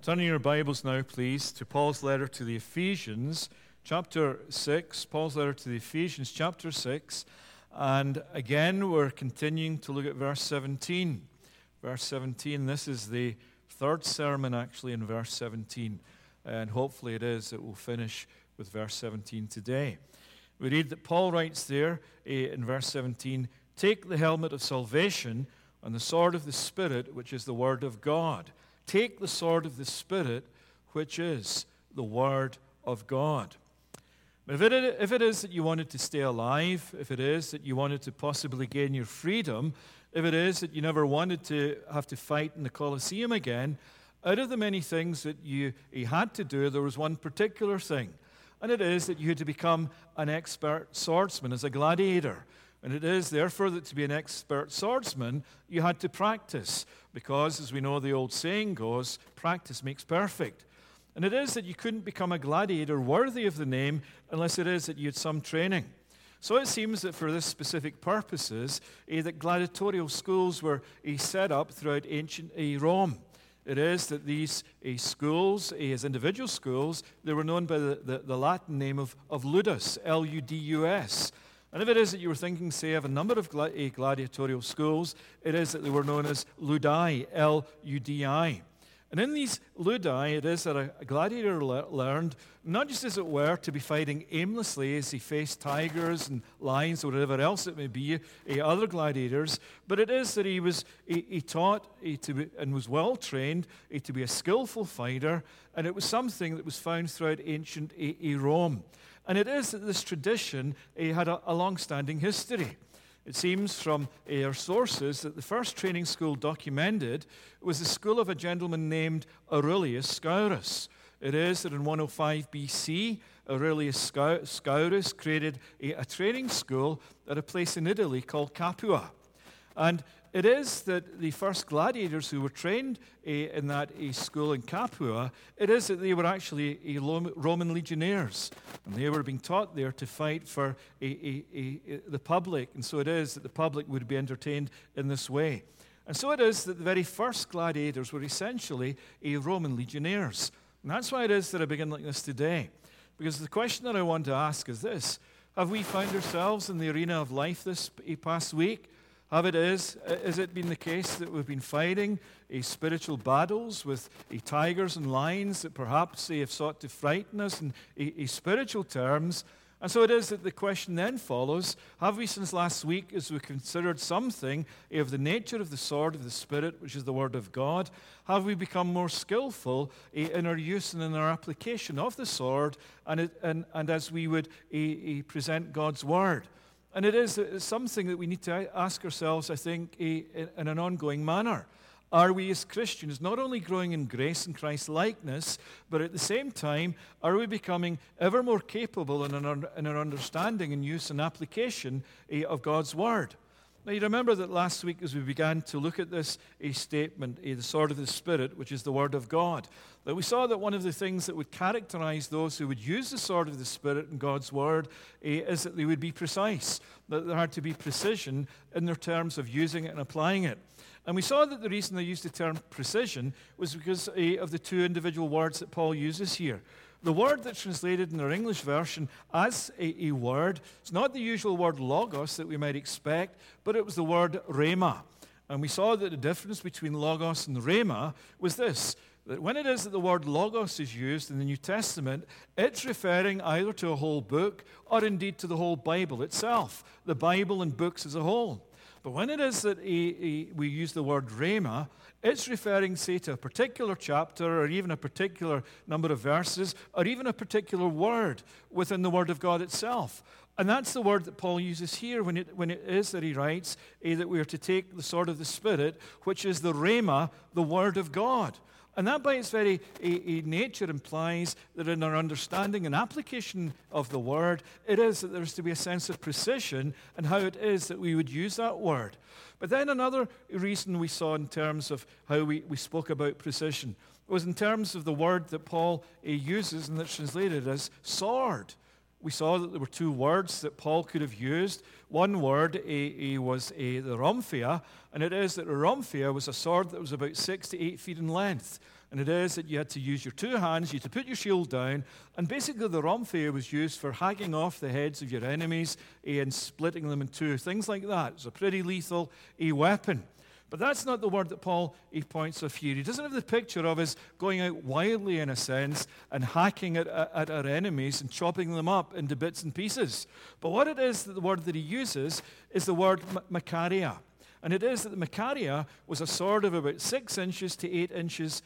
Turning your Bibles now, please, to Paul's letter to the Ephesians, chapter 6. Paul's letter to the Ephesians, chapter 6. And again, we're continuing to look at verse 17. Verse 17, this is the third sermon, actually, in verse 17. And hopefully it is. It will finish with verse 17 today. We read that Paul writes there in verse 17, "Take the helmet of salvation and the sword of the Spirit, which is the word of God." Take the sword of the Spirit, which is the Word of God. If it is that you wanted to stay alive, if it is that you wanted to possibly gain your freedom, if it is that you never wanted to have to fight in the Colosseum again, out of the many things that you had to do, there was one particular thing, and it is that you had to become an expert swordsman as a gladiator. And it is, therefore, that to be an expert swordsman, you had to practice. Because, as we know the old saying goes, practice makes perfect. And it is that you couldn't become a gladiator worthy of the name unless it is that you had some training. So it seems that for this specific purposes, that gladiatorial schools were set up throughout ancient Rome. It is that these schools, as individual schools, they were known by the Latin name of ludus, L-U-D-U-S. And if it is that you were thinking, say, of a number of gladiatorial schools, it is that they were known as ludi, L-U-D-I. And in these ludi, it is that a gladiator learned, not just as it were, to be fighting aimlessly as he faced tigers and lions or whatever else it may be, other gladiators, but it is that he taught and was well trained to be a skillful fighter, and it was something that was found throughout ancient Rome. And it is that this tradition had a long-standing history. It seems from our sources that the first training school documented was the school of a gentleman named Aurelius Scaurus. It is that in 105 BC, Aurelius Scaurus created a training school at a place in Italy called Capua. And it is that the first gladiators who were trained in that school in Capua, it is that they were actually Roman legionnaires. And they were being taught there to fight for the public. And so it is that the public would be entertained in this way. And so it is that the very first gladiators were essentially Roman legionnaires. And that's why it is that I begin like this today. Because the question that I want to ask is this: have we found ourselves in the arena of life this past week? Has it been the case that we've been fighting spiritual battles with tigers and lions that perhaps have sought to frighten us in spiritual terms? And so it is that the question then follows, have we since last week, as we considered something of the nature of the sword of the Spirit, which is the Word of God, have we become more skillful in our use and in our application of the sword and as we would present God's Word? And it is something that we need to ask ourselves, I think, in an ongoing manner. Are we as Christians not only growing in grace and Christ-likeness, but at the same time, are we becoming ever more capable in our understanding and use and application of God's Word? Now, you remember that last week as we began to look at this statement, the sword of the Spirit, which is the Word of God, that we saw that one of the things that would characterize those who would use the sword of the Spirit in God's Word is that they would be precise, that there had to be precision in their terms of using it and applying it. And we saw that the reason they used the term precision was because of the two individual words that Paul uses here. The word that's translated in our English version as a word, it's not the usual word logos that we might expect, but it was the word rhema. And we saw that the difference between logos and rhema was this, that when it is that the word logos is used in the New Testament, it's referring either to a whole book or indeed to the whole Bible itself, the Bible and books as a whole. But when it is that we use the word rhema, it's referring, say, to a particular chapter or even a particular number of verses or even a particular word within the Word of God itself. And that's the word that Paul uses here when it is that he writes that we are to take the sword of the Spirit, which is the rhema, the Word of God. And that by its very nature implies that in our understanding and application of the Word, it is that there's to be a sense of precision in how it is that we would use that Word. But then another reason we saw in terms of how we spoke about precision was in terms of the word that Paul uses and that's translated as sword. We saw that there were two words that Paul could have used. One word was the rhomphia, and it is that a rhomphia was a sword that was about 6 to 8 feet in length. And it is that you had to use your two hands, you had to put your shield down, and basically the rhomphaia was used for hacking off the heads of your enemies and splitting them in two, things like that. It's a pretty lethal weapon. But that's not the word that Paul points of here. He doesn't have the picture of us going out wildly, in a sense, and hacking at our enemies and chopping them up into bits and pieces. But what it is, that the word that he uses is the word Makaria. And it is that the Makaria was a sword of about 6 inches to 8 inches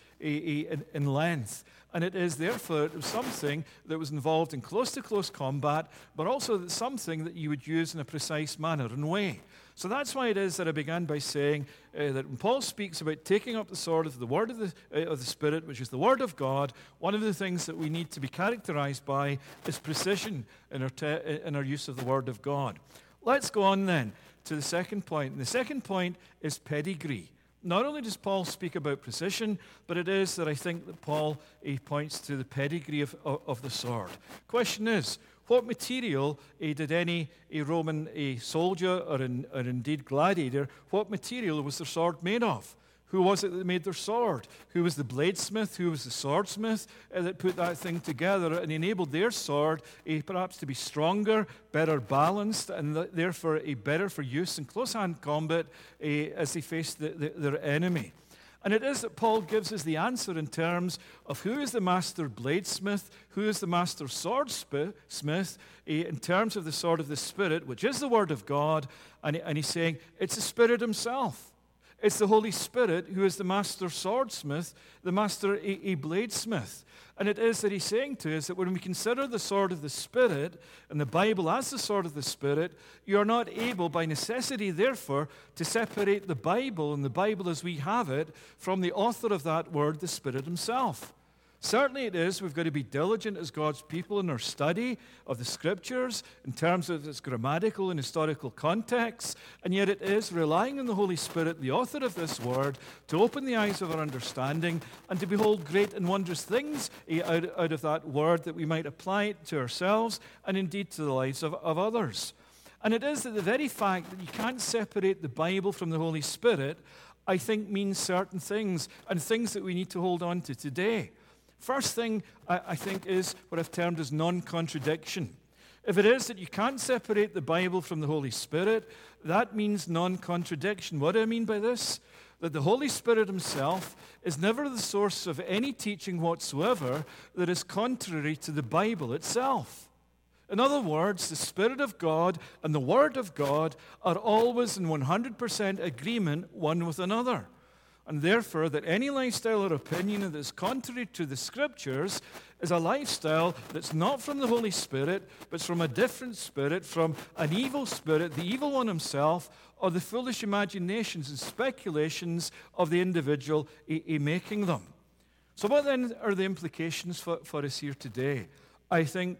in length. And it is therefore it was something that was involved in close-to-close combat, but also something that you would use in a precise manner and way. So that's why it is that I began by saying that when Paul speaks about taking up the sword of the word of the Spirit, which is the Word of God, one of the things that we need to be characterized by is precision in our use of the Word of God. Let's go on then to the second point. And the second point is pedigree. Not only does Paul speak about precision, but it is that I think that Paul points to the pedigree of the sword. Question is, what material did any Roman soldier or indeed gladiator, what material was their sword made of? Who was it that made their sword? Who was the bladesmith? Who was the swordsmith that put that thing together and enabled their sword perhaps to be stronger, better balanced, and therefore better for use in close-hand combat as they faced their enemy? And it is that Paul gives us the answer in terms of who is the master bladesmith, who is the master swordsmith, in terms of the sword of the Spirit, which is the Word of God, and he's saying it's the Spirit himself. It's the Holy Spirit who is the master swordsmith, the master bladesmith. And it is that he's saying to us that when we consider the sword of the Spirit and the Bible as the sword of the Spirit, you are not able by necessity, therefore, to separate the Bible and the Bible as we have it from the author of that word, the Spirit himself. Certainly it is, we've got to be diligent as God's people in our study of the Scriptures in terms of its grammatical and historical context, and yet it is relying on the Holy Spirit, the author of this word, to open the eyes of our understanding and to behold great and wondrous things out of that word that we might apply it to ourselves and indeed to the lives of others. And it is that the very fact that you can't separate the Bible from the Holy Spirit, I think means certain things and things that we need to hold on to today. First thing, I think, is what I've termed as non-contradiction. If it is that you can't separate the Bible from the Holy Spirit, that means non-contradiction. What do I mean by this? That the Holy Spirit himself is never the source of any teaching whatsoever that is contrary to the Bible itself. In other words, the Spirit of God and the Word of God are always in 100% agreement one with another. And therefore, that any lifestyle or opinion that is contrary to the Scriptures is a lifestyle that's not from the Holy Spirit, but from a different spirit, from an evil spirit, the evil one himself, or the foolish imaginations and speculations of the individual making them. So what then are the implications for us here today? I think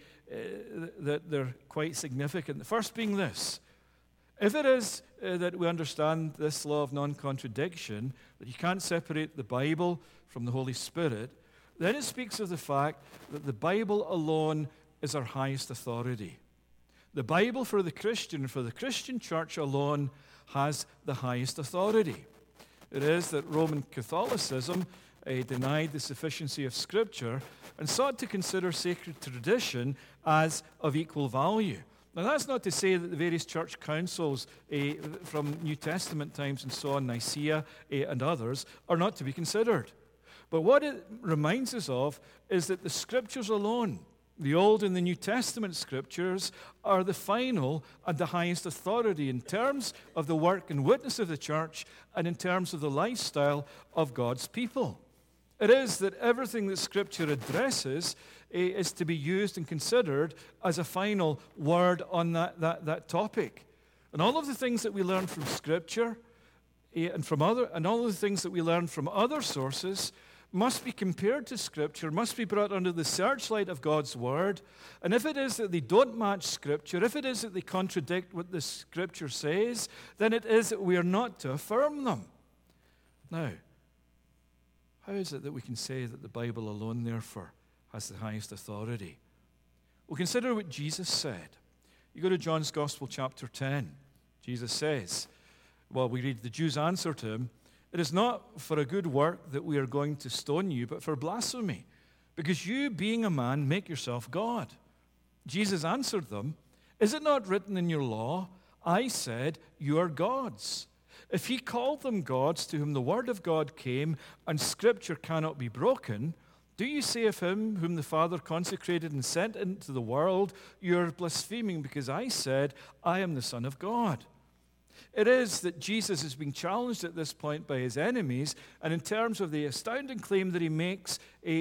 that they're quite significant. The first being this. If it is that we understand this law of non-contradiction, that you can't separate the Bible from the Holy Spirit, then it speaks of the fact that the Bible alone is our highest authority. The Bible for the Christian, for the Christian church alone, has the highest authority. It is that Roman Catholicism denied the sufficiency of Scripture and sought to consider sacred tradition as of equal value. Now, that's not to say that the various church councils from New Testament times and so on, Nicaea and others, are not to be considered. But what it reminds us of is that the Scriptures alone, the Old and the New Testament Scriptures, are the final and the highest authority in terms of the work and witness of the church and in terms of the lifestyle of God's people. It is that everything that Scripture addresses is to be used and considered as a final word on that topic. And all of the things that we learn from Scripture and all of the things that we learn from other sources must be compared to Scripture, must be brought under the searchlight of God's Word. And if it is that they don't match Scripture, if it is that they contradict what the Scripture says, then it is that we are not to affirm them. Now, how is it that we can say that the Bible alone, therefore, has the highest authority? Well, consider what Jesus said. You go to John's Gospel, chapter 10. Jesus says, well, we read the Jews' answer to him, It is not for a good work that we are going to stone you, but for blasphemy, because you, being a man, make yourself God." Jesus answered them, "Is it not written in your law, 'I said, you are gods'? If he called them gods to whom the word of God came, and Scripture cannot be broken, do you say of him whom the Father consecrated and sent into the world, you are blaspheming because I said, 'I am the Son of God'?" It is that Jesus is being challenged at this point by his enemies, and in terms of the astounding claim that he makes,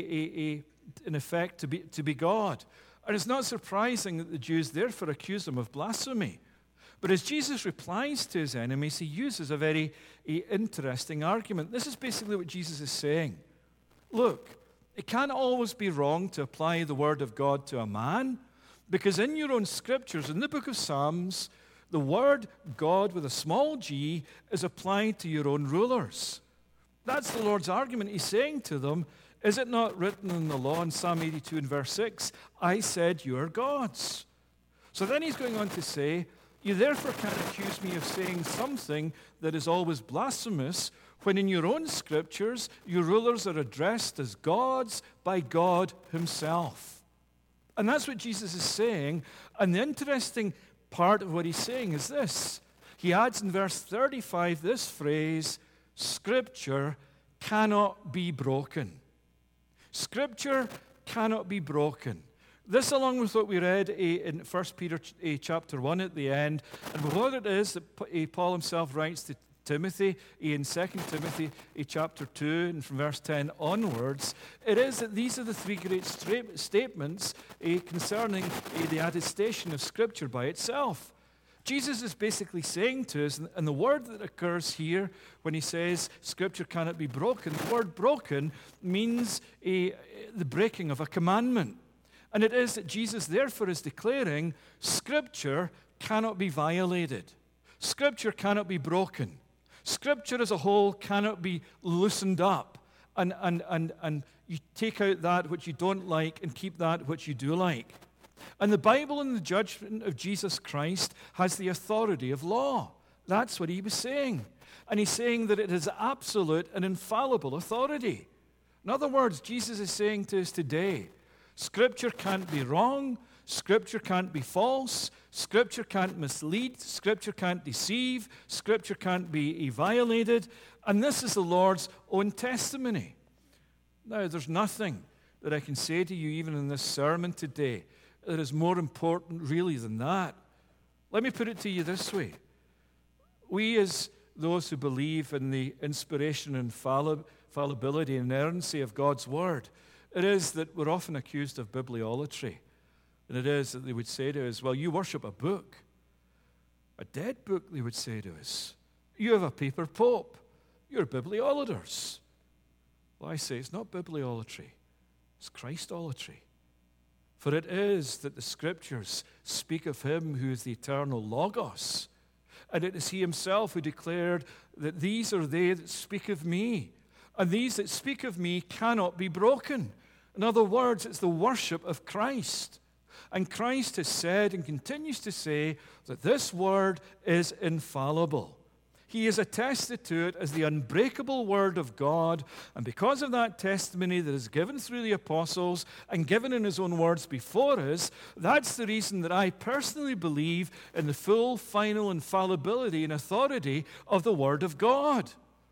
in effect, to be God. And it's not surprising that the Jews therefore accuse him of blasphemy. But as Jesus replies to his enemies, he uses a very interesting argument. This is basically what Jesus is saying. Look, it can't always be wrong to apply the word of God to a man, because in your own scriptures, in the book of Psalms, the word God with a small g is applied to your own rulers. That's the Lord's argument. He's saying to them, "Is it not written in the law in Psalm 82 and verse 6, 'I said you are gods'?" So then he's going on to say, "You therefore can't accuse me of saying something that is always blasphemous, when in your own scriptures your rulers are addressed as gods by God himself." And that's what Jesus is saying. And the interesting part of what he's saying is this. He adds in verse 35 this phrase, "Scripture cannot be broken." Scripture cannot be broken. This, along with what we read in 1 Peter chapter 1 at the end, and what it is that Paul himself writes to Timothy in 2 Timothy chapter 2 and from verse 10 onwards, it is that these are the three great statements concerning the attestation of Scripture by itself. Jesus is basically saying to us, and the word that occurs here when he says Scripture cannot be broken, the word broken means the breaking of a commandment. And it is that Jesus therefore is declaring Scripture cannot be violated. Scripture cannot be broken. Scripture as a whole cannot be loosened up, and you take out that which you don't like and keep that which you do like. And the Bible and the judgment of Jesus Christ has the authority of law. That's what he was saying. And he's saying that it has absolute and infallible authority. In other words, Jesus is saying to us today, Scripture can't be wrong, Scripture can't be false, Scripture can't mislead, Scripture can't deceive, Scripture can't be violated, and this is the Lord's own testimony. Now, there's nothing that I can say to you, even in this sermon today, that is more important really than that. Let me put it to you this way. We, as those who believe in the inspiration and fallibility and inerrancy of God's Word, it is that we're often accused of bibliolatry. And it is that they would say to us, well, you worship a book. A dead book, they would say to us. You have a paper pope. You're bibliolaters. Well, I say it's not bibliolatry. It's Christolatry. For it is that the Scriptures speak of him who is the eternal Logos. And it is he himself who declared that these are they that speak of me. And these that speak of me cannot be broken. In other words, it's the worship of Christ. And Christ has said and continues to say that this word is infallible. He has attested to it as the unbreakable word of God. And because of that testimony that is given through the apostles and given in his own words before us, that's the reason that I personally believe in the full, final infallibility and authority of the word of God.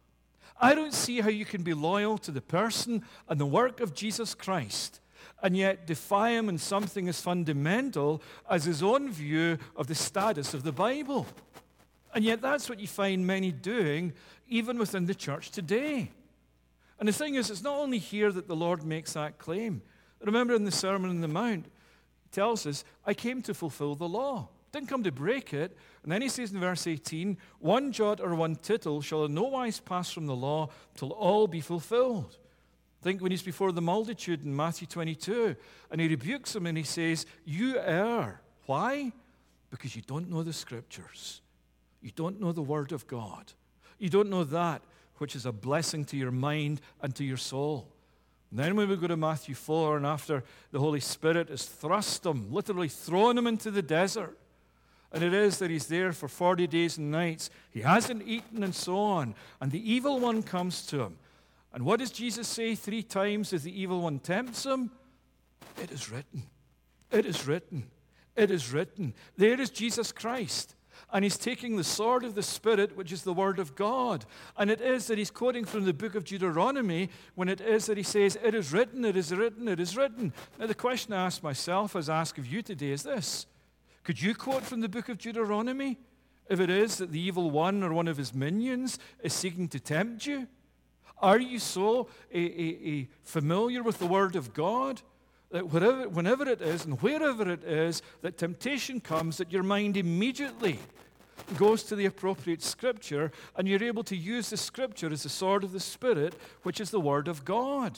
I don't see how you can be loyal to the person and the work of Jesus Christ and yet defy him in something as fundamental as his own view of the status of the Bible. And yet that's what you find many doing, even within the church today. And the thing is, it's not only here that the Lord makes that claim. Remember in the Sermon on the Mount, he tells us, I came to fulfill the law. Didn't come to break it. And then he says in verse 18, one jot or one tittle shall in no wise pass from the law till all be fulfilled. Think when he's before the multitude in Matthew 22, and he rebukes them and he says, you err. Why? Because you don't know the Scriptures. You don't know the Word of God. You don't know that which is a blessing to your mind and to your soul. And then when we go to Matthew 4, and after the Holy Spirit has thrust them, literally thrown them into the desert, And it is that he's there for 40 days and nights. He hasn't eaten and so on. And the evil one comes to him. And what does Jesus say 3 times as the evil one tempts him? It is written. It is written. It is written. There is Jesus Christ. And he's taking the sword of the Spirit, which is the Word of God. And it is that he's quoting from the book of Deuteronomy when it is that he says, it is written, it is written, it is written. Now the question I ask myself, as I ask of you today, is this. Could you quote from the book of Deuteronomy if it is that the evil one or one of his minions is seeking to tempt you? Are you so familiar with the Word of God that whenever it is and wherever it is that temptation comes, that your mind immediately goes to the appropriate Scripture and you're able to use the Scripture as the sword of the Spirit, which is the Word of God?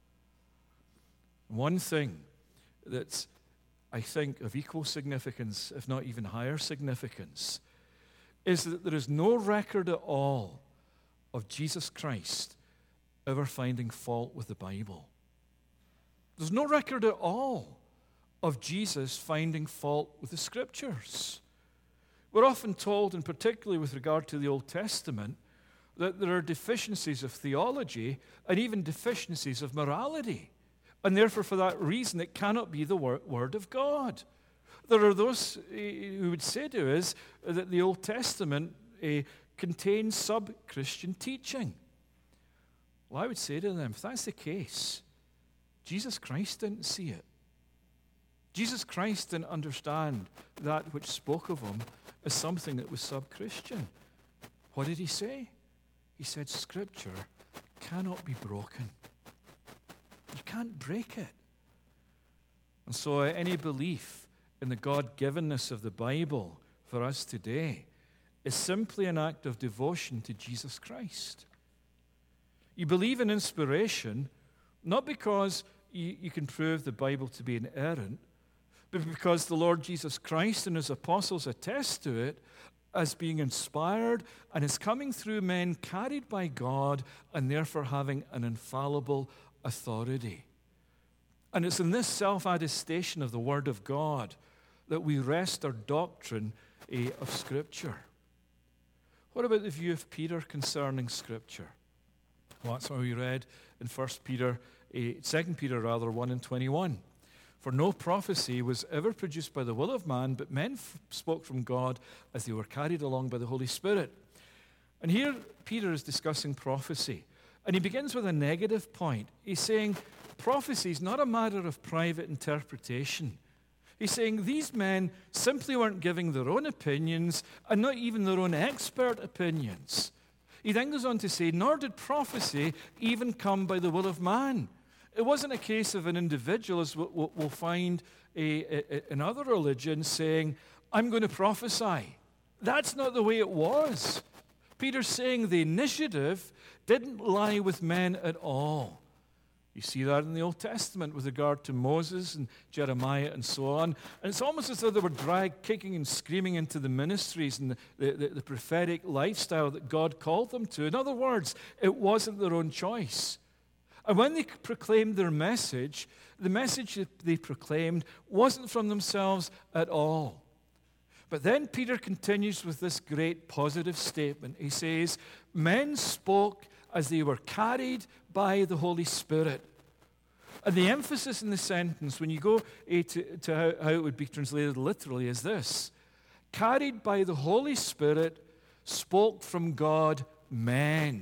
One thing that's, I think, of equal significance, if not even higher significance, is that there is no record at all of Jesus Christ ever finding fault with the Bible. There's no record at all of Jesus finding fault with the Scriptures. We're often told, and particularly with regard to the Old Testament, that there are deficiencies of theology and even deficiencies of morality. And therefore, for that reason, it cannot be the Word of God. There are those who would say to us that the Old Testament contains sub-Christian teaching. Well, I would say to them, if that's the case, Jesus Christ didn't see it. Jesus Christ didn't understand that which spoke of him as something that was sub-Christian. What did he say? He said, Scripture cannot be broken. You can't break it. And so any belief in the God-givenness of the Bible for us today is simply an act of devotion to Jesus Christ. You believe in inspiration not because you can prove the Bible to be inerrant, but because the Lord Jesus Christ and his apostles attest to it as being inspired and is coming through men carried by God and therefore having an infallible authority. And it's in this self-attestation of the Word of God that we rest our doctrine of Scripture. What about the view of Peter concerning Scripture? Well, that's what we read in 2 Peter 1:21. For no prophecy was ever produced by the will of man, but men spoke from God as they were carried along by the Holy Spirit. And here Peter is discussing prophecy. And he begins with a negative point. He's saying prophecy is not a matter of private interpretation. He's saying these men simply weren't giving their own opinions and not even their own expert opinions. He then goes on to say, nor did prophecy even come by the will of man. It wasn't a case of an individual, as we'll find in other religions, saying, I'm going to prophesy. That's not the way it was. Peter's saying the initiative didn't lie with men at all. You see that in the Old Testament with regard to Moses and Jeremiah and so on. And it's almost as though they were dragged kicking and screaming into the ministries and the prophetic lifestyle that God called them to. In other words, it wasn't their own choice. And when they proclaimed their message, the message that they proclaimed wasn't from themselves at all. But then Peter continues with this great positive statement. He says, men spoke as they were carried by the Holy Spirit. And the emphasis in the sentence, when you go to how it would be translated literally, is this. Carried by the Holy Spirit, spoke from God men.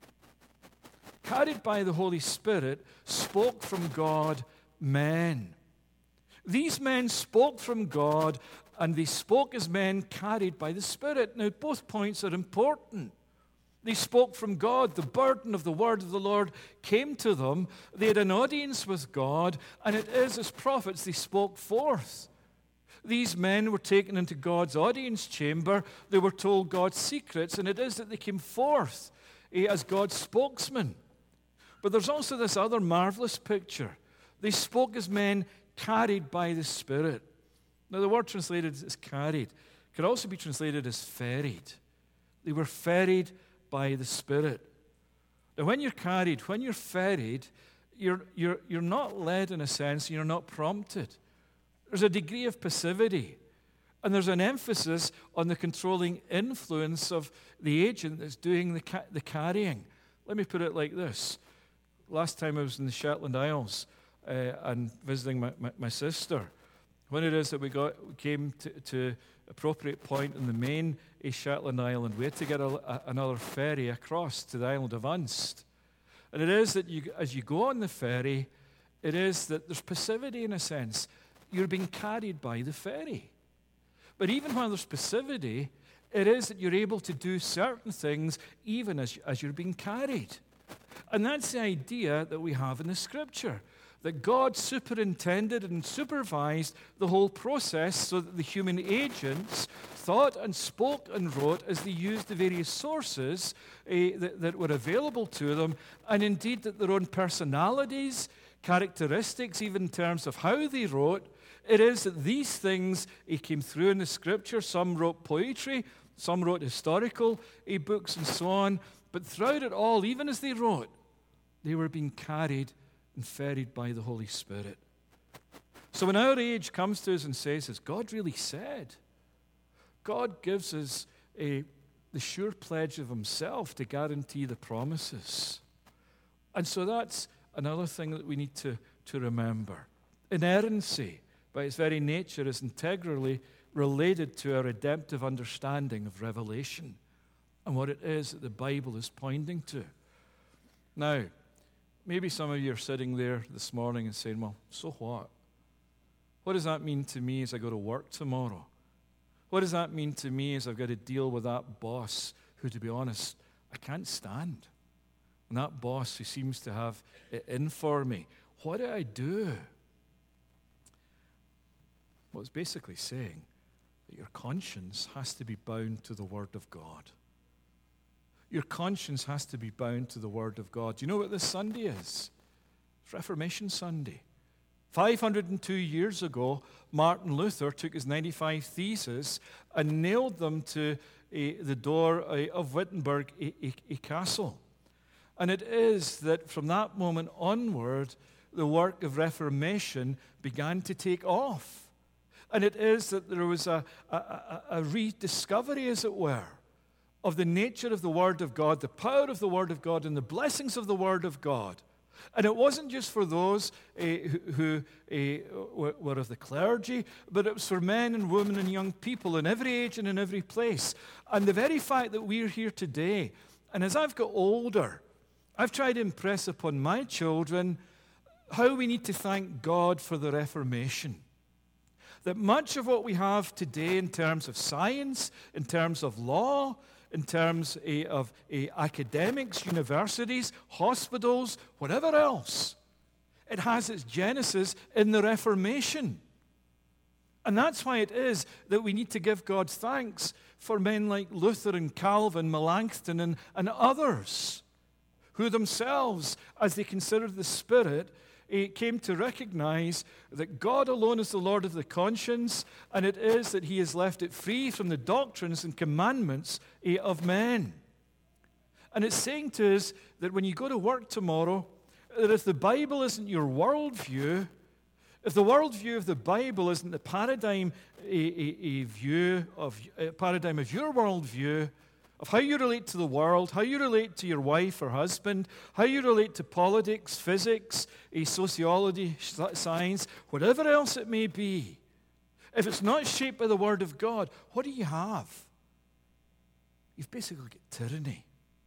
Carried by the Holy Spirit, spoke from God men. These men spoke from God, and they spoke as men carried by the Spirit. Now, both points are important. They spoke from God. The burden of the word of the Lord came to them. They had an audience with God, and it is as prophets they spoke forth. These men were taken into God's audience chamber. They were told God's secrets, and it is that they came forth as God's spokesmen. But there's also this other marvelous picture. They spoke as men carried by the Spirit. Now, the word translated as carried could also be translated as ferried. They were ferried by the Spirit. Now, when you're carried, when you're ferried, you're not led in a sense, you're not prompted. There's a degree of passivity. And there's an emphasis on the controlling influence of the agent that's doing the carrying. Let me put it like this. Last time I was in the Shetland Isles and visiting my sister, when it is that we came to appropriate point in the main Shetland Island, we had to get another ferry across to the island of Unst. And it is that as you go on the ferry, it is that there's passivity in a sense. You're being carried by the ferry. But even while there's passivity, it is that you're able to do certain things even as you're being carried. And that's the idea that we have in the Scripture, that God superintended and supervised the whole process so that the human agents thought and spoke and wrote as they used the various sources that were available to them, and indeed that their own personalities, characteristics, even in terms of how they wrote, it is that these things came through in the Scripture. Some wrote poetry, some wrote historical books and so on. But throughout it all, even as they wrote, they were being carried and ferried by the Holy Spirit. So when our age comes to us and says, as God really said, God gives us the sure pledge of himself to guarantee the promises. And so that's another thing that we need to remember. Inerrancy, by its very nature, is integrally related to our redemptive understanding of Revelation and what it is that the Bible is pointing to. Now, maybe some of you are sitting there this morning and saying, well, so what? What does that mean to me as I go to work tomorrow? What does that mean to me as I've got to deal with that boss who, to be honest, I can't stand? And that boss who seems to have it in for me. What do I do? Well, it's basically saying that your conscience has to be bound to the Word of God. Your conscience has to be bound to the Word of God. Do you know what this Sunday is? It's Reformation Sunday. 502 years ago, Martin Luther took his 95 Theses and nailed them to the door of Wittenberg, a castle. And it is that from that moment onward, the work of Reformation began to take off. And it is that there was a rediscovery, as it were, of the nature of the Word of God, the power of the Word of God, and the blessings of the Word of God. And it wasn't just for those who were of the clergy, but it was for men and women and young people in every age and in every place. And the very fact that we're here today, and as I've got older, I've tried to impress upon my children how we need to thank God for the Reformation. That much of what we have today in terms of science, in terms of law, in terms of academics, universities, hospitals, whatever else, it has its genesis in the Reformation. And that's why it is that we need to give God thanks for men like Luther and Calvin, Melanchthon, and others, who themselves, as they considered the Spirit, came to recognize that God alone is the Lord of the conscience, and it is that he has left it free from the doctrines and commandments of men. And it's saying to us that when you go to work tomorrow, that if the Bible isn't your worldview, if the worldview of the Bible isn't the paradigm of your worldview, of how you relate to the world, how you relate to your wife or husband, how you relate to politics, physics, sociology, science, whatever else it may be, if it's not shaped by the Word of God, what do you have? You've basically got tyranny.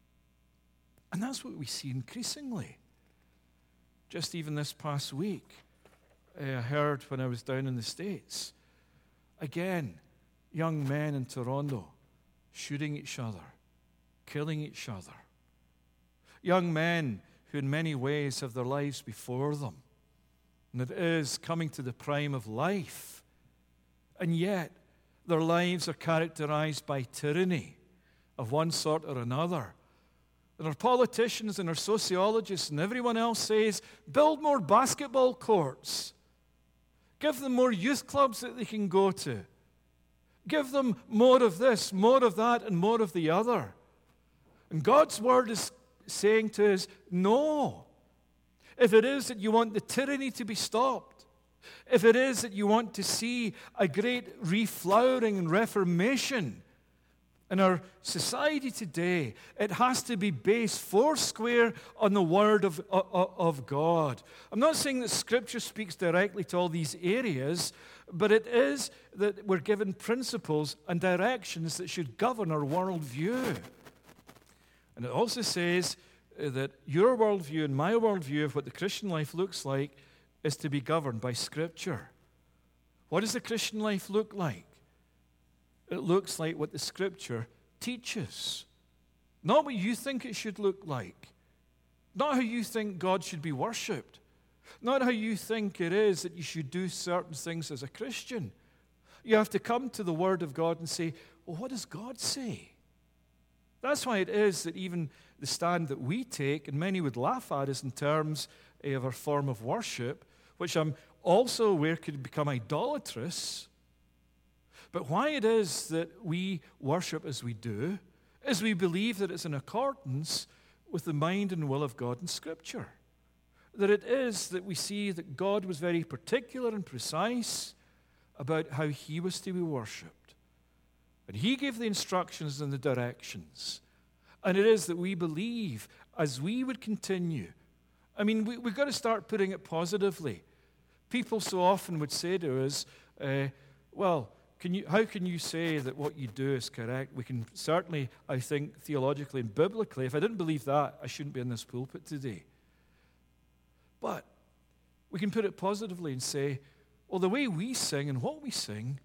And that's what we see increasingly. Just even this past week, I heard when I was down in the States, again, young men in Toronto shooting each other, killing each other. Young men who in many ways have their lives before them. And it is coming to the prime of life. And yet, their lives are characterized by tyranny of one sort or another. And our politicians and our sociologists and everyone else says, build more basketball courts. Give them more youth clubs that they can go to. Give them more of this, more of that, and more of the other. And God's word is saying to us, no. If it is that you want the tyranny to be stopped, if it is that you want to see a great reflowering and reformation in our society today, it has to be based foursquare on the Word of God. I'm not saying that Scripture speaks directly to all these areas, but it is that we're given principles and directions that should govern our worldview. And it also says that your worldview and my worldview of what the Christian life looks like is to be governed by Scripture. What does the Christian life look like? It looks like what the Scripture teaches. Not what you think it should look like. Not how you think God should be worshipped. Not how you think it is that you should do certain things as a Christian. You have to come to the Word of God and say, well, what does God say? That's why it is that even the stand that we take, and many would laugh at us in terms of our form of worship, which I'm also aware could become idolatrous. But why it is that we worship as we do is we believe that it's in accordance with the mind and will of God in Scripture. That it is that we see that God was very particular and precise about how He was to be worshipped. And He gave the instructions and the directions. And it is that we believe as we would continue. I mean, we've got to start putting it positively. People so often would say to us, well, how can you say that what you do is correct? We can certainly, I think, theologically and biblically, if I didn't believe that, I shouldn't be in this pulpit today. But we can put it positively and say, well, the way we sing and what we sing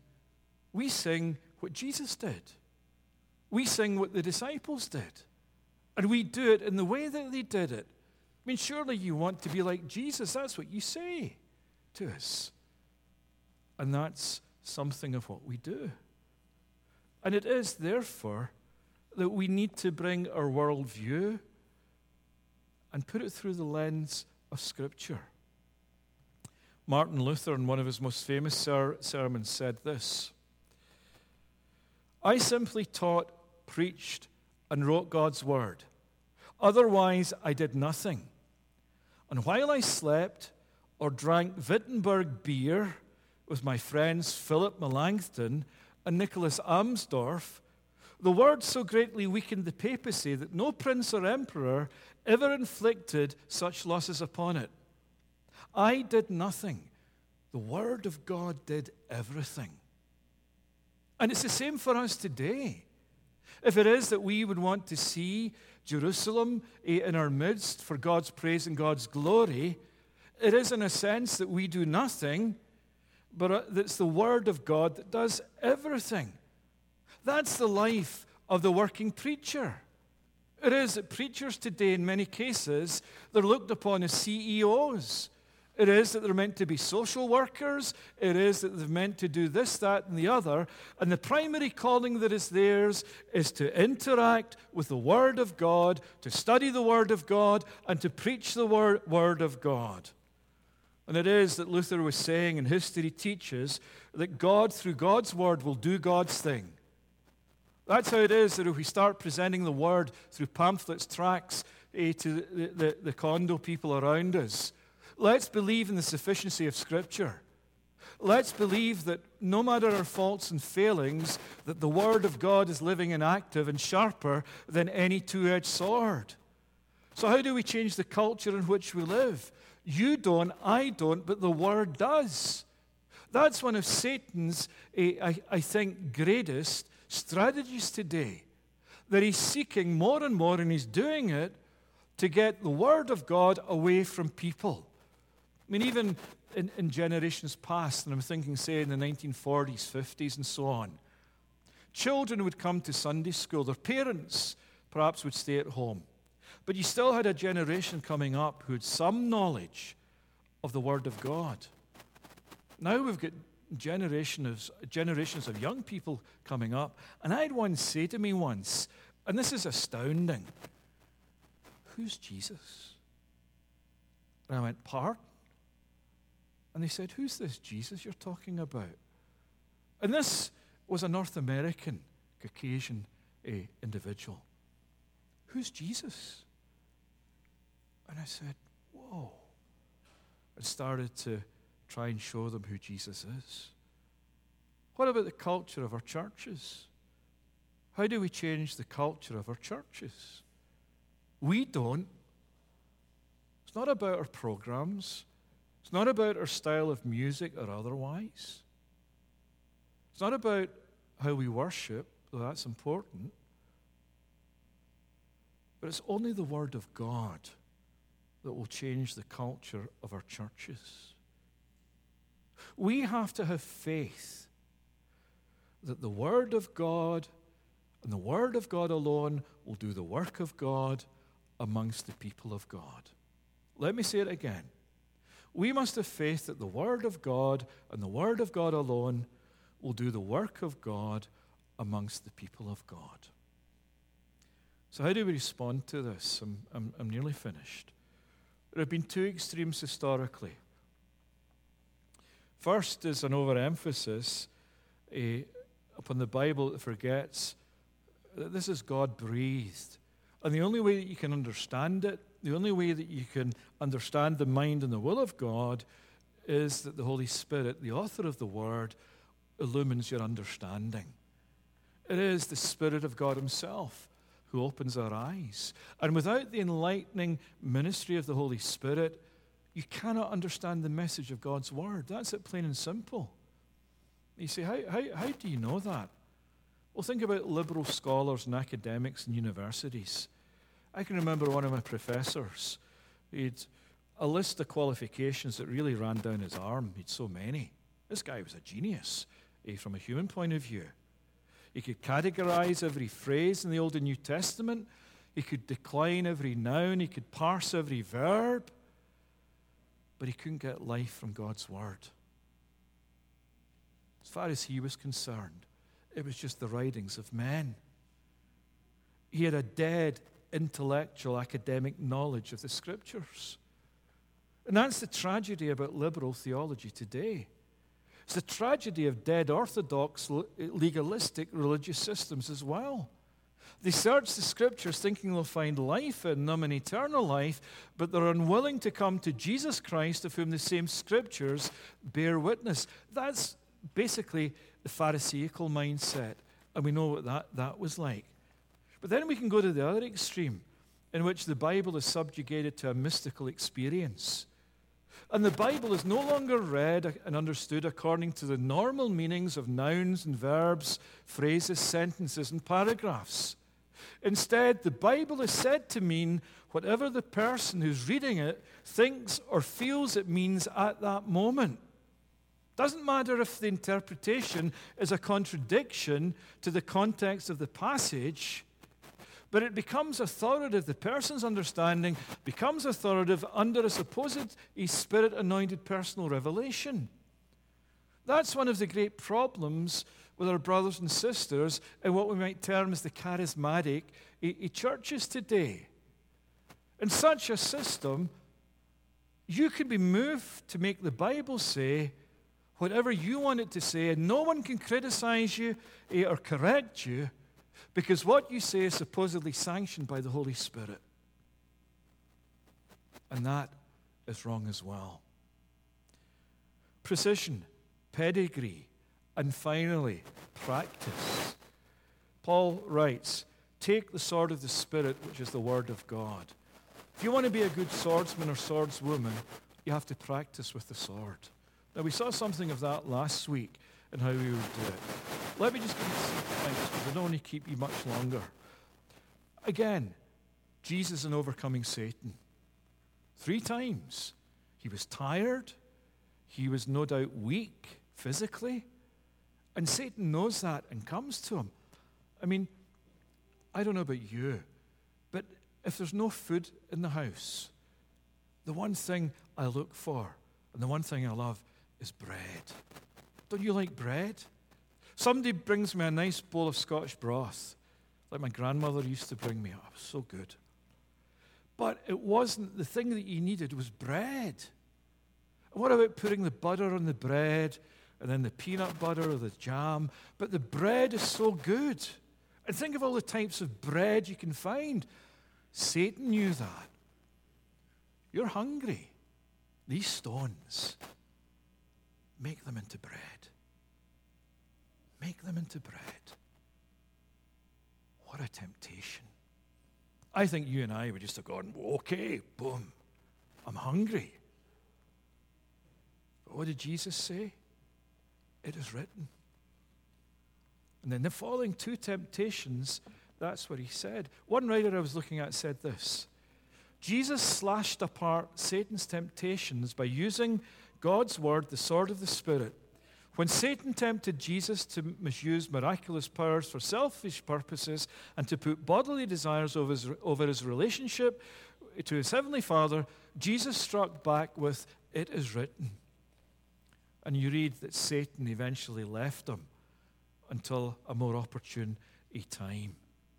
what Jesus did. We sing what the disciples did. And we do it in the way that they did it. I mean, surely you want to be like Jesus. That's what you say to us. And that's something of what we do. And it is, therefore, that we need to bring our worldview and put it through the lens of Scripture. Martin Luther, in one of his most famous sermons, said this: I simply taught, preached, and wrote God's word. Otherwise, I did nothing. And while I slept or drank Wittenberg beer with my friends Philip Melanchthon and Nicholas Amsdorff, the word so greatly weakened the papacy that no prince or emperor ever inflicted such losses upon it. I did nothing. The word of God did everything. And it's the same for us today. If it is that we would want to see Jerusalem in our midst for God's praise and God's glory, it is in a sense that we do nothing, but it's the Word of God that does everything. That's the life of the working preacher. It is that preachers today, in many cases, they're looked upon as CEOs. It is that they're meant to be social workers. It is that they're meant to do this, that, and the other. And the primary calling that is theirs is to interact with the Word of God, to study the Word of God, and to preach the Word of God. And it is that Luther was saying, and history teaches, that God, through God's Word, will do God's thing. That's how it is that if we start presenting the Word through pamphlets, tracts to the condo people around us, let's believe in the sufficiency of Scripture. Let's believe that no matter our faults and failings, that the Word of God is living and active and sharper than any two-edged sword. So how do we change the culture in which we live? You don't, I don't, but the Word does. That's one of Satan's, I think, greatest strategies today. That he's seeking more and more, and he's doing it to get the Word of God away from people. I mean, even in generations past, and I'm thinking, say, in the 1940s, 50s, and so on, children would come to Sunday school. Their parents perhaps would stay at home. But you still had a generation coming up who had some knowledge of the Word of God. Now we've got generations of young people coming up, and I had one say to me once, and this is astounding, "Who's Jesus?" And I went, "Pardon?" And they said, "Who's this Jesus you're talking about?" And this was a North American, Caucasian individual. "Who's Jesus?" And I said, "Whoa." I started to try and show them who Jesus is? What about the culture of our churches? How do we change the culture of our churches? We don't. It's not about our programs. It's not about our style of music or otherwise. It's not about how we worship, though that's important. But it's only the Word of God that will change the culture of our churches. We have to have faith that the Word of God and the Word of God alone will do the work of God amongst the people of God. Let me say it again. We must have faith that the Word of God and the Word of God alone will do the work of God amongst the people of God. So how do we respond to this? I'm nearly finished. There have been two extremes historically. First is an overemphasis upon the Bible that forgets that this is God-breathed. And the only way that you can understand it, the only way that you can understand the mind and the will of God is that the Holy Spirit, the author of the Word, illumines your understanding. It is the Spirit of God Himself who opens our eyes. And without the enlightening ministry of the Holy Spirit, you cannot understand the message of God's Word. That's it, plain and simple. You say, how do you know that? Well, think about liberal scholars and academics in universities. I can remember one of my professors. He had a list of qualifications that really ran down his arm. He had so many. This guy was a genius from a human point of view. He could categorize every phrase in the Old and New Testament. He could decline every noun. He could parse every verb. But he couldn't get life from God's Word. As far as he was concerned, it was just the writings of men. He had a dead intellectual academic knowledge of the Scriptures. And that's the tragedy about liberal theology today. It's the tragedy of dead orthodox, legalistic religious systems as well. They search the Scriptures thinking they'll find life in them and eternal life, but they're unwilling to come to Jesus Christ, of whom the same Scriptures bear witness. That's basically the Pharisaical mindset, and we know what that was like. But then we can go to the other extreme, in which the Bible is subjugated to a mystical experience. And the Bible is no longer read and understood according to the normal meanings of nouns and verbs, phrases, sentences, and paragraphs. Instead, the Bible is said to mean whatever the person who's reading it thinks or feels it means at that moment. Doesn't matter if the interpretation is a contradiction to the context of the passage, but it becomes authoritative. The person's understanding becomes authoritative under a supposed Spirit-anointed personal revelation. That's one of the great problems with our brothers and sisters in what we might term as the charismatic churches today. In such a system, you can be moved to make the Bible say whatever you want it to say, and no one can criticize you or correct you, because what you say is supposedly sanctioned by the Holy Spirit. And that is wrong as well. Precision, pedigree, and finally, practice. Paul writes, take the sword of the Spirit, which is the Word of God. If you want to be a good swordsman or swordswoman, you have to practice with the sword. Now, we saw something of that last week and how we would do it. Let me just give you some points, because I don't want to keep you much longer. Again, Jesus in overcoming Satan. 3 times. He was tired. He was no doubt weak physically. And Satan knows that and comes to him. I mean, I don't know about you, but if there's no food in the house, the one thing I look for and the one thing I love is bread. Don't you like bread? Somebody brings me a nice bowl of Scottish broth, like my grandmother used to bring me. Oh, it was so good. But it wasn't, the thing that you needed was bread. And what about putting the butter on the bread and then the peanut butter or the jam? But the bread is so good. And think of all the types of bread you can find. Satan knew that. You're hungry. These stones make them into bread. Make them into bread. What a temptation. I think you and I would just have gone, okay, boom, I'm hungry. But what did Jesus say? It is written. And then the following two temptations, that's what he said. One writer I was looking at said this: Jesus slashed apart Satan's temptations by using God's word, the sword of the Spirit. When Satan tempted Jesus to misuse miraculous powers for selfish purposes and to put bodily desires over his relationship to his heavenly Father, Jesus struck back with, "It is written." And you read that Satan eventually left him until a more opportune time.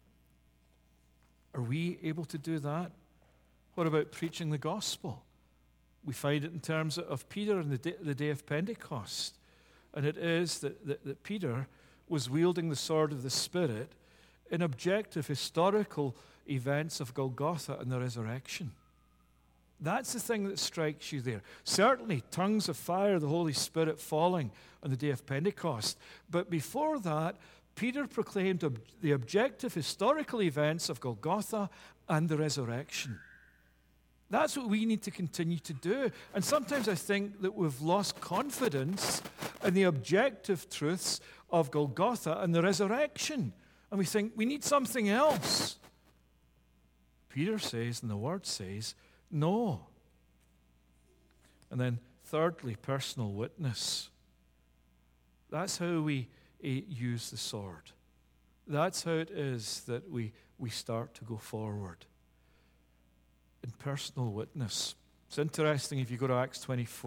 Are we able to do that? What about preaching the gospel? We find it in terms of Peter and the day of Pentecost. And it is that Peter was wielding the sword of the Spirit in objective historical events of Golgotha and the resurrection. That's the thing that strikes you there. Certainly, tongues of fire, the Holy Spirit falling on the day of Pentecost. But before that, Peter proclaimed the objective historical events of Golgotha and the resurrection. That's what we need to continue to do. And sometimes I think that we've lost confidence in the objective truths of Golgotha and the resurrection. And we think we need something else. Peter says, and the Word says, no. And then thirdly, personal witness. That's how we use the sword. That's how it is that we start to go forward. In personal witness. It's interesting if you go to Acts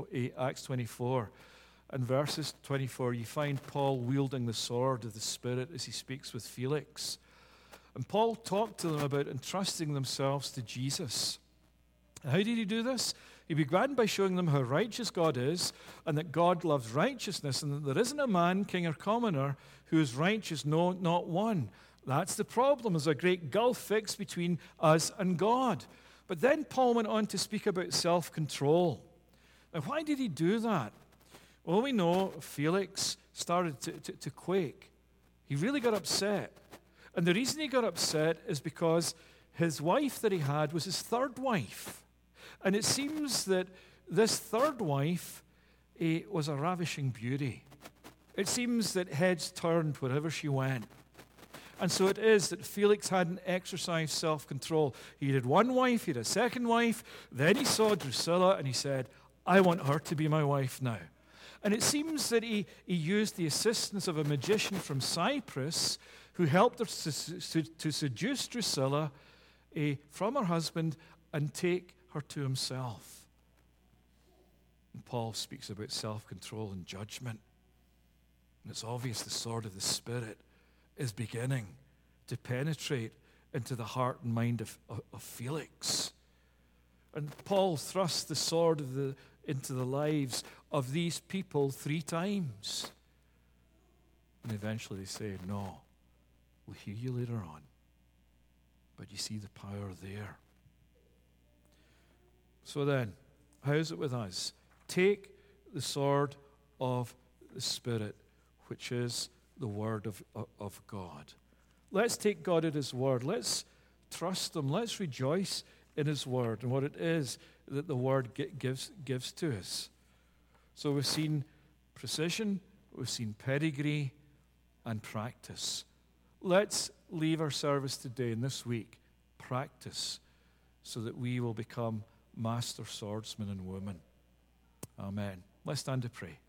24 and verses 24, you find Paul wielding the sword of the Spirit as he speaks with Felix. And Paul talked to them about entrusting themselves to Jesus. And how did he do this? He began by showing them how righteous God is and that God loves righteousness and that there isn't a man, king or commoner, who is righteous, no, not one. That's the problem. There's a great gulf fixed between us and God. But then Paul went on to speak about self-control. Now, why did he do that? Well, we know Felix started to quake. He really got upset. And the reason he got upset is because his wife that he had was his third wife. And it seems that this third wife was a ravishing beauty. It seems that heads turned wherever she went. And so it is that Felix hadn't exercised self-control. He had one wife, he had a second wife, then he saw Drusilla and he said, I want her to be my wife now. And it seems that he used the assistance of a magician from Cyprus who helped her to seduce Drusilla from her husband and take her to himself. And Paul speaks about self-control and judgment. And it's obvious the sword of the Spirit is beginning to penetrate into the heart and mind of Felix. And Paul thrusts the sword into the lives of these people 3 times. And eventually they say, no, we'll hear you later on. But you see the power there. So then, how is it with us? Take the sword of the Spirit, which is the Word of God. Let's take God at His Word. Let's trust Him. Let's rejoice in His Word and what it is that the Word gives to us. So we've seen precision, we've seen pedigree, and practice. Let's leave our service today and this week practice so that we will become master swordsmen and women. Amen. Let's stand to pray.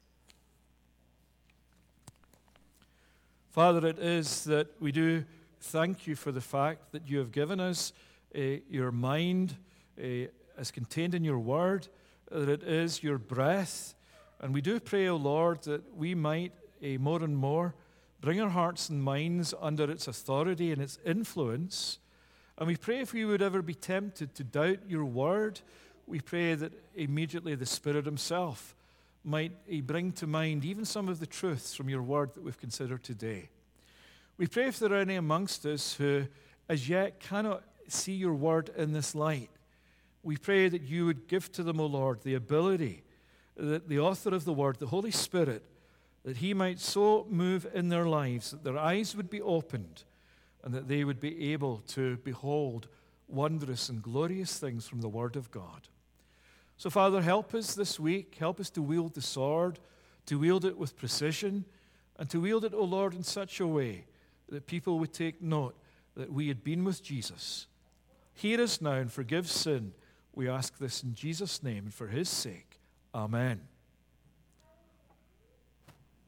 Father, it is that we do thank you for the fact that you have given us your mind as contained in your word, that it is your breath. And we do pray, O Lord, that we might more and more bring our hearts and minds under its authority and its influence. And we pray if we would ever be tempted to doubt your word, we pray that immediately the Spirit himself might bring to mind even some of the truths from your word that we've considered today. We pray if there are any amongst us who as yet cannot see your word in this light, we pray that you would give to them, O Lord, the ability that the author of the Word, the Holy Spirit, that He might so move in their lives that their eyes would be opened and that they would be able to behold wondrous and glorious things from the Word of God. So, Father, help us this week. Help us to wield the sword, to wield it with precision, and to wield it, O Lord, in such a way that people would take note that we had been with Jesus. Hear us now and forgive sin. We ask this in Jesus' name and for His sake. Amen.